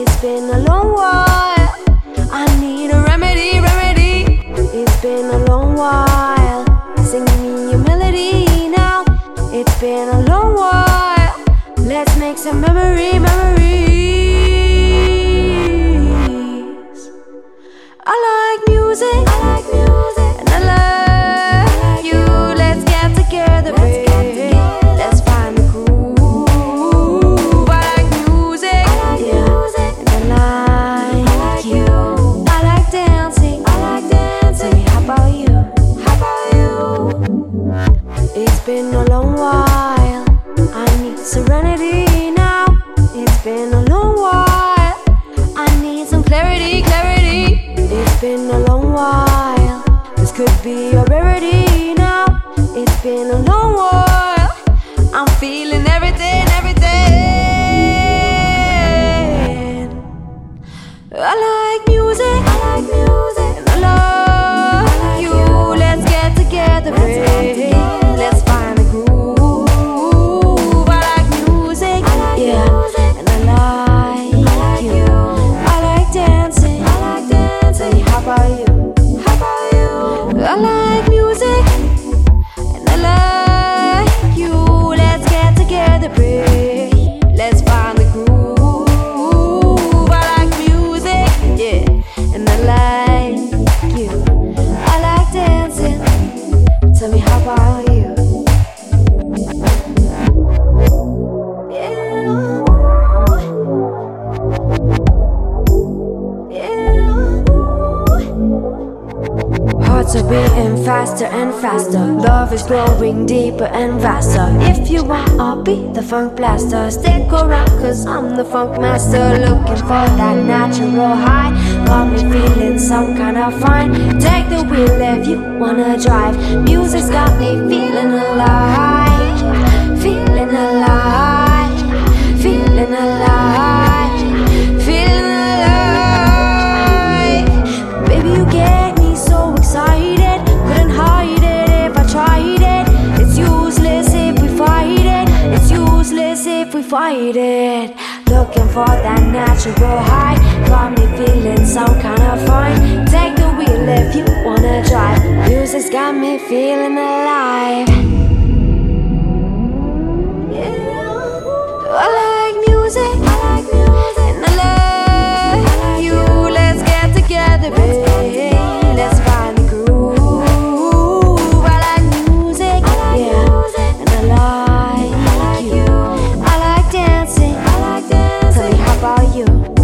It's been a long while. I need a remedy, remedy. It's been a long while. Sing me your melody now. It's been a long while. Let's make some memories. I like music, and I love you. Let's get together, baby. Let's find the groove. I like music, yeah, and I like you. I like dancing. Tell me, how about you? It's been a long while. I need serenity now. It's been a long while. I need some clarity. It's been a long while. This could be a rarity now. It's been a long while. I'm feeling everything. I like music, and I love you. Let's get together, baby. Let's find the groove. I like music, yeah, and I like you. I like dancing. Tell me, how about you? I like music, and I like you. Let's get together, baby. Let's find the groove. I like music, yeah, and I like you. I like dancing. Tell me, how about you? Hearts are beating faster and faster. Love is growing deeper and vaster. If you want, I'll be the funk blaster. Stick around, cause I'm the funk master. Looking for that natural high. Got me feeling some kind of fine. Take the wheel if you wanna drive. Music's got me feeling alive. Feeling alive. Feeling alive. Feeling alive. Baby, you get me so excited. Couldn't hide it if I tried it. It's useless if we fight it. It's useless if we fight it. Looking for that natural high. Got me feeling some kind of fine. Take the wheel if you wanna drive. Music's got me feeling alive. I like music, and I love you. Let's get together, baby. Let's find the groove. I like music, yeah, and I like you. I like dancing. Tell me, how about you?